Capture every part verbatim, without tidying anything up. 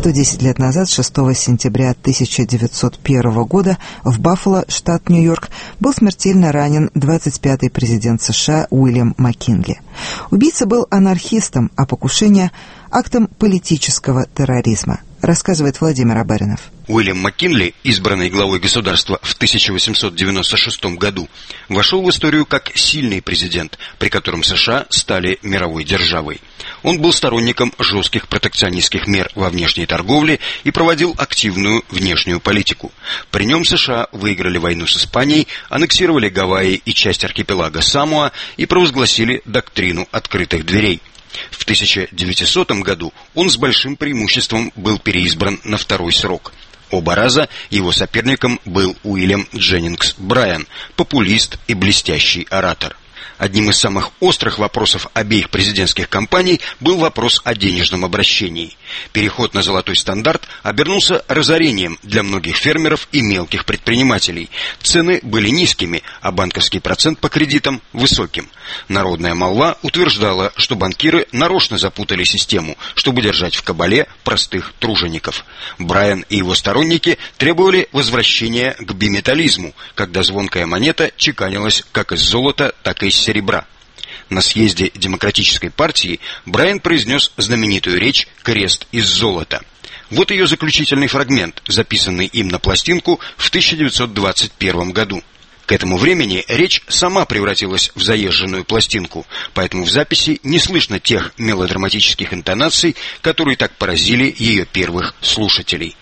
сто десять лет назад, шестого сентября тысяча девятьсот первого года, в Баффало, штат Нью-Йорк, был смертельно ранен двадцать пятый президент США Уильям Маккинли. Убийца был анархистом, а покушение – актом политического терроризма, рассказывает Владимир Абаринов. Уильям Маккинли, избранный главой государства в тысяча восемьсот девяносто шестом году, вошел в историю как сильный президент, при котором США стали мировой державой. Он был сторонником жестких протекционистских мер во внешней торговле и проводил активную внешнюю политику. При нем США выиграли войну с Испанией, аннексировали Гавайи и часть архипелага Самоа и провозгласили доктрину открытых дверей. В тысяча девятисотом году он с большим преимуществом был переизбран на второй срок. Оба раза его соперником был Уильям Дженнингс Брайан, популист и блестящий оратор. Одним из самых острых вопросов обеих президентских кампаний был вопрос о денежном обращении. Переход на золотой стандарт обернулся разорением для многих фермеров и мелких предпринимателей. Цены были низкими, а банковский процент по кредитам высоким. Народная молва утверждала, что банкиры нарочно запутали систему, чтобы держать в кабале простых тружеников. Брайан и его сторонники требовали возвращения к биметаллизму, когда звонкая монета чеканилась как из золота, так и из серебра. На съезде Демократической партии Брайан произнес знаменитую речь «Крест из золота». Вот ее заключительный фрагмент, записанный им на пластинку в тысяча девятьсот двадцать первом году. К этому времени речь сама превратилась в заезженную пластинку, поэтому в записи не слышно тех мелодраматических интонаций, которые так поразили ее первых слушателей.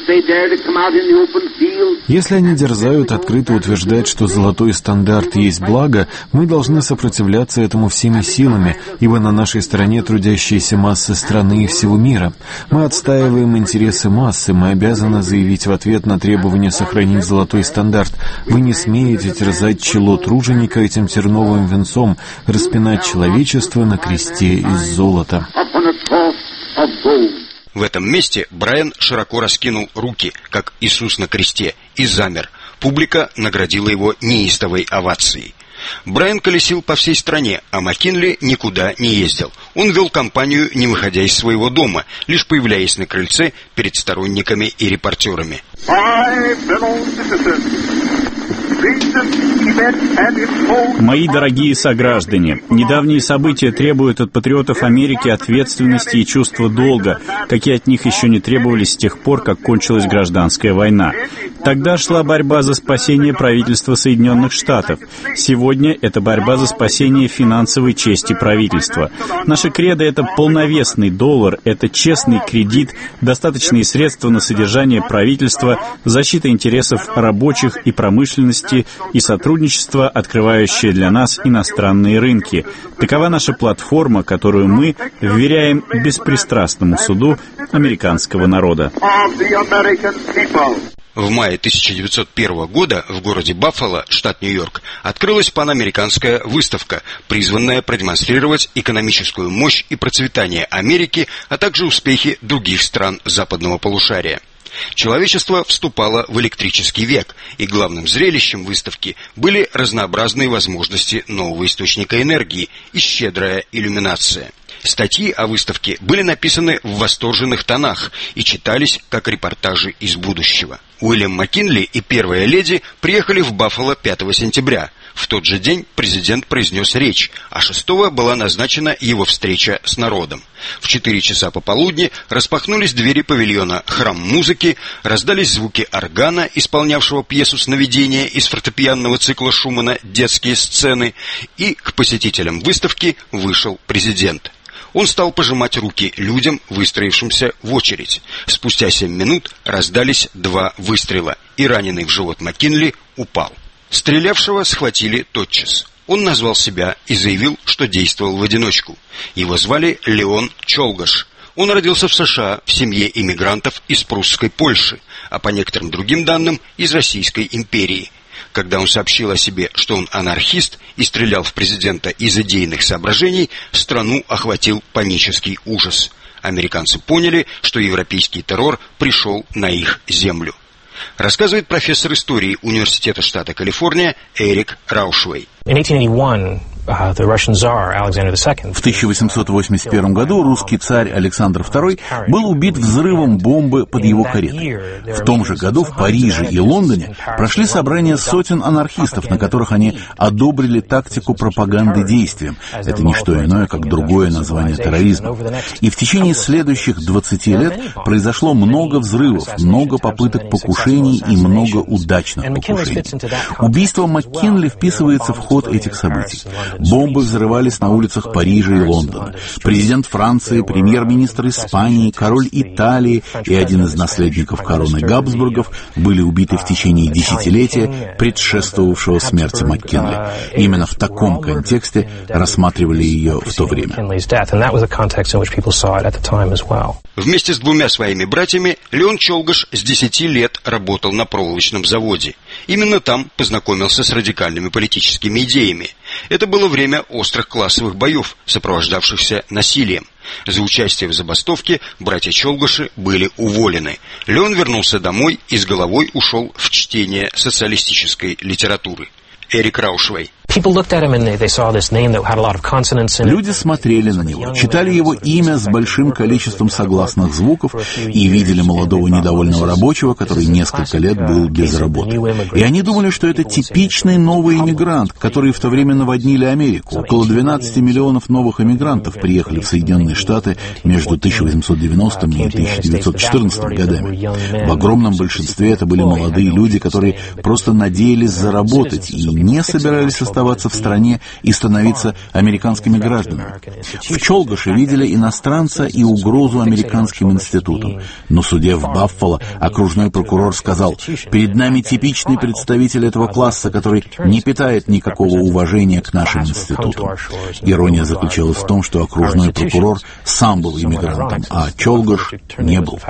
Если они дерзают открыто утверждать, что золотой стандарт есть благо, мы должны сопротивляться этому всеми силами, ибо на нашей стороне трудящиеся массы страны и всего мира. Мы отстаиваем интересы массы, мы обязаны заявить в ответ на требование сохранить золотой стандарт: вы не смеете терзать чело труженика этим терновым венцом, распинать человечество на кресте из золота. В этом месте Брайан широко раскинул руки, как Иисус на кресте, и замер. Публика наградила его неистовой овацией. Брайан колесил по всей стране, а Маккинли никуда не ездил. Он вел кампанию, не выходя из своего дома, лишь появляясь на крыльце перед сторонниками и репортерами. Мои дорогие сограждане, недавние события требуют от патриотов Америки ответственности и чувства долга, какие от них еще не требовались с тех пор, как кончилась гражданская война. Тогда шла борьба за спасение правительства Соединенных Штатов. Сегодня это борьба за спасение финансовой чести правительства. Наша кредо — это полновесный доллар, это честный кредит, достаточные средства на содержание правительства, защита интересов рабочих и промышленности и сотрудничество, открывающее для нас иностранные рынки. Такова наша платформа, которую мы вверяем беспристрастному суду американского народа. В мае тысяча девятьсот первого года в городе Баффало, штат Нью-Йорк, открылась панамериканская выставка, призванная продемонстрировать экономическую мощь и процветание Америки, а также успехи других стран западного полушария. Человечество вступало в электрический век, и главным зрелищем выставки были разнообразные возможности нового источника энергии и щедрая иллюминация. Статьи о выставке были написаны в восторженных тонах и читались как репортажи из будущего. Уильям Маккинли и первая леди приехали в Баффало пятого сентября. В тот же день президент произнес речь, а шестого была назначена его встреча с народом. В четыре часа пополудни распахнулись двери павильона «Храм музыки», раздались звуки органа, исполнявшего пьесу «Сновидение» из фортепианного цикла Шумана «Детские сцены», и к посетителям выставки вышел президент. Он стал пожимать руки людям, выстроившимся в очередь. Спустя семь минут раздались два выстрела, и раненый в живот Маккинли упал. Стрелявшего схватили тотчас. Он назвал себя и заявил, что действовал в одиночку. Его звали Леон Чолгаш. Он родился в США в семье иммигрантов из прусской Польши, а по некоторым другим данным из Российской империи. Когда он сообщил о себе, что он анархист и стрелял в президента из идейных соображений, страну охватил панический ужас. Американцы поняли, что европейский террор пришел на их землю. Рассказывает профессор истории Университета штата Калифорния Эрик Раушвей. In eighteen eighty-one, В тысяча восемьсот восемьдесят первом году русский царь Александр второй был убит взрывом бомбы под его каретой. В том же году в Париже и Лондоне прошли собрания сотен анархистов, на которых они одобрили тактику пропаганды действием. Это не что иное, как другое название терроризма. И в течение следующих двадцати лет произошло много взрывов, много попыток покушений и много удачных покушений. Убийство МакКинли вписывается в ход этих событий. Бомбы взрывались на улицах Парижа и Лондона. Президент Франции, премьер-министр Испании, король Италии и один из наследников короны Габсбургов были убиты в течение десятилетия, предшествовавшего смерти МакКинли. Именно в таком контексте рассматривали ее в то время. Вместе с двумя своими братьями Леон Чолгош с десяти лет работал на проволочном заводе. Именно там познакомился с радикальными политическими идеями. Это было время острых классовых боев, сопровождавшихся насилием. За участие в забастовке братья Чолгоши были уволены. Леон вернулся домой и с головой ушел в чтение социалистической литературы. Эрик Раушвей. Люди смотрели на него, читали его имя с большим количеством согласных звуков и видели молодого недовольного рабочего, который несколько лет был без работы. И они думали, что это типичный новый иммигрант, который в то время наводнили Америку. Около двенадцати миллионов новых иммигрантов приехали в Соединенные Штаты между тысяча восемьсот девяностым и тысяча девятьсот четырнадцатым годами. В огромном большинстве это были молодые люди, которые просто надеялись заработать и не собирались оставаться в стране и становиться американскими гражданами. В Чолгоше видели иностранца и угрозу американским институтам. Но, судя в Баффало, окружной прокурор сказал: «Перед нами типичный представитель этого класса, который не питает никакого уважения к нашим институтам». Ирония заключалась в том, что окружной прокурор сам был иммигрантом, а Чолгош не был.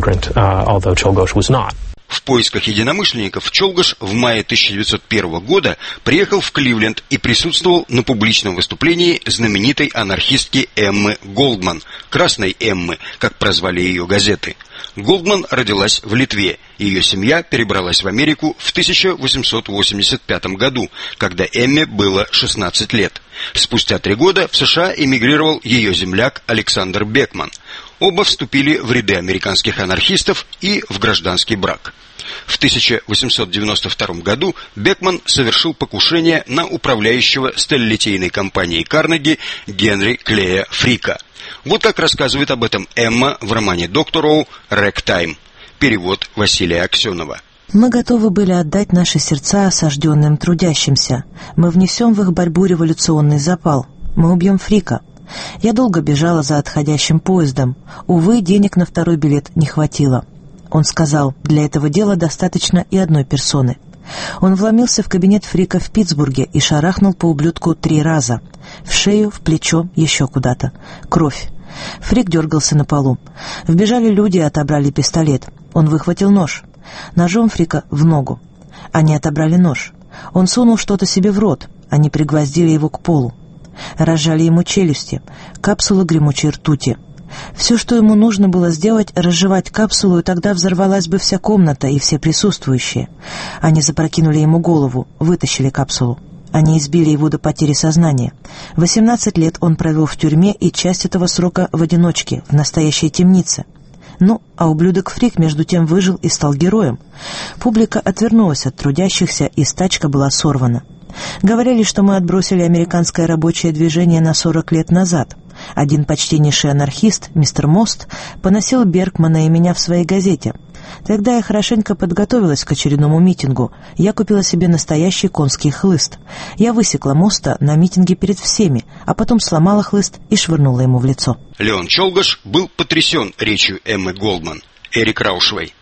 В поисках единомышленников Чолгош в мае тысяча девятьсот первого года приехал в Кливленд и присутствовал на публичном выступлении знаменитой анархистки Эммы Голдман, «Красной Эммы», как прозвали ее газеты. Голдман родилась в Литве. Ее семья перебралась в Америку в тысяча восемьсот восемьдесят пятом году, когда Эмме было шестнадцать лет. Спустя три года в США эмигрировал ее земляк Александр Бекман. Оба вступили в ряды американских анархистов и в гражданский брак. В тысяча восемьсот девяносто втором году Бекман совершил покушение на управляющего сталелитейной компанией Карнеги Генри Клея Фрика. Вот как рассказывает об этом Эмма в романе Доктороу «Рэктайм». Перевод Василия Аксенова. Мы готовы были отдать наши сердца осажденным трудящимся. Мы внесем в их борьбу революционный запал. Мы убьем Фрика. Я долго бежала за отходящим поездом. Увы, денег на второй билет не хватило. Он сказал, для этого дела достаточно и одной персоны. Он вломился в кабинет Фрика в Питтсбурге и шарахнул по ублюдку три раза. В шею, в плечо, еще куда-то. Кровь. Фрик дергался на полу. Вбежали люди и отобрали пистолет. Он выхватил нож. Ножом Фрика в ногу. Они отобрали нож. Он сунул что-то себе в рот. Они пригвоздили его к полу. Разжали ему челюсти. Капсулу гремучей ртути. Все, что ему нужно было сделать, разжевать капсулу, и тогда взорвалась бы вся комната и все присутствующие. Они запрокинули ему голову, вытащили капсулу. Они избили его до потери сознания. восемнадцать лет он провел в тюрьме и часть этого срока в одиночке, в настоящей темнице. Ну, а ублюдок Фрик между тем выжил и стал героем. Публика отвернулась от трудящихся, и стачка была сорвана. Говорили, что мы отбросили американское рабочее движение на сорок лет назад. Один почтеннейший анархист, мистер Мост, поносил Бергмана и меня в своей газете. Тогда я хорошенько подготовилась к очередному митингу. Я купила себе настоящий конский хлыст. Я высекла Моста на митинге перед всеми, а потом сломала хлыст и швырнула ему в лицо. Леон Чолгош был потрясен речью Эммы Голдман. Эрик Раушвей.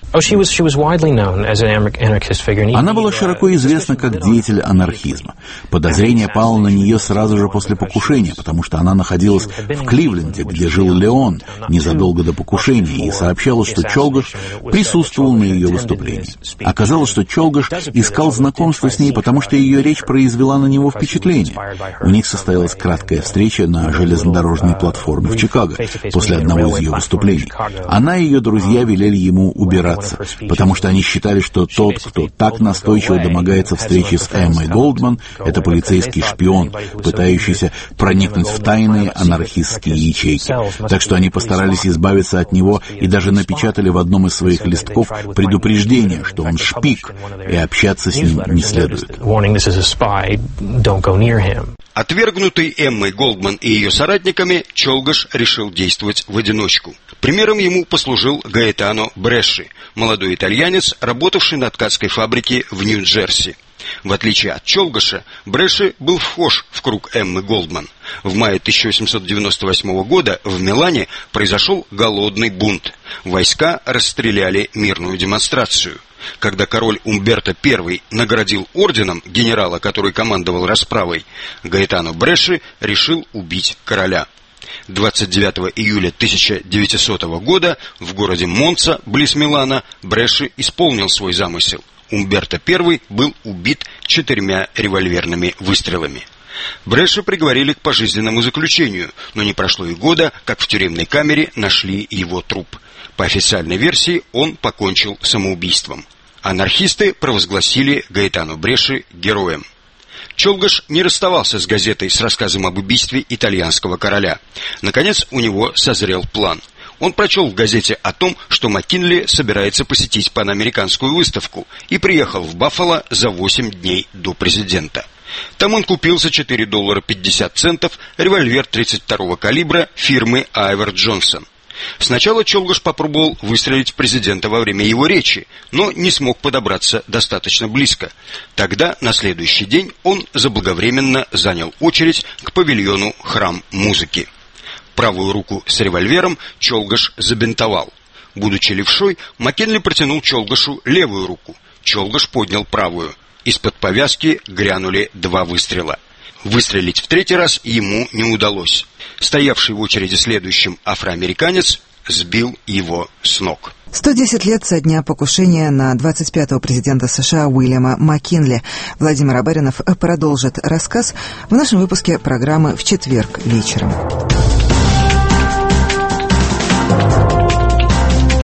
Она была широко известна как деятель анархизма. Подозрение пало на нее сразу же после покушения, потому что она находилась в Кливленде, где жил Леон, незадолго до покушения, и сообщала, что Чолгош присутствовал на ее выступлении. Оказалось, что Чолгош искал знакомство с ней, потому что ее речь произвела на него впечатление. У них состоялась краткая встреча на железнодорожной платформе в Чикаго после одного из ее выступлений. Она и ее друзья вели велели ему убираться, потому что они считали, что тот, кто так настойчиво домогается встречи с Эммой Голдман, это полицейский шпион, пытающийся проникнуть в тайные анархистские ячейки. Так что они постарались избавиться от него и даже напечатали в одном из своих листков предупреждение, что он шпик, и общаться с ним не следует. Отвергнутый Эммой Голдман и ее соратниками, Чолгаш решил действовать в одиночку. Примером ему послужил Гаэтано Бреши, молодой итальянец, работавший на ткацкой фабрике в Нью-Джерси. В отличие от Чолгаша, Бреши был вхож в круг Эммы Голдман. В мае тысяча восемьсот девяносто восьмого года в Милане произошел голодный бунт. Войска расстреляли мирную демонстрацию. Когда король Умберто Первый наградил орденом генерала, который командовал расправой, Гаэтано Бреши решил убить короля. двадцать девятого июля тысяча девятисотого года в городе Монца, близ Милана, Бреши исполнил свой замысел. Умберто Первый был убит четырьмя револьверными выстрелами. Бреши приговорили к пожизненному заключению, но не прошло и года, как в тюремной камере нашли его труп. По официальной версии он покончил самоубийством. Анархисты провозгласили Гаэтано Бреши героем. Чолгаш не расставался с газетой с рассказом об убийстве итальянского короля. Наконец, у него созрел план. Он прочел в газете о том, что Маккинли собирается посетить панамериканскую выставку, и приехал в Баффало за восемь дней до президента. Там он купил за четыре доллара пятьдесят центов револьвер тридцать второго калибра фирмы Айвер Джонсон. Сначала Чолгаш попробовал выстрелить в президента во время его речи, но не смог подобраться достаточно близко. Тогда, на следующий день, он заблаговременно занял очередь к павильону «Храм музыки». Правую руку с револьвером Чолгаш забинтовал. Будучи левшой, Маккинли протянул Чолгашу левую руку. Чолгаш поднял правую. Из-под повязки грянули два выстрела. Выстрелить в третий раз ему не удалось. Стоявший в очереди следующим афроамериканец сбил его с ног. сто десять лет со дня покушения на двадцать пятого президента США Уильяма Маккинли. Владимир Абаринов продолжит рассказ в нашем выпуске программы в четверг вечером.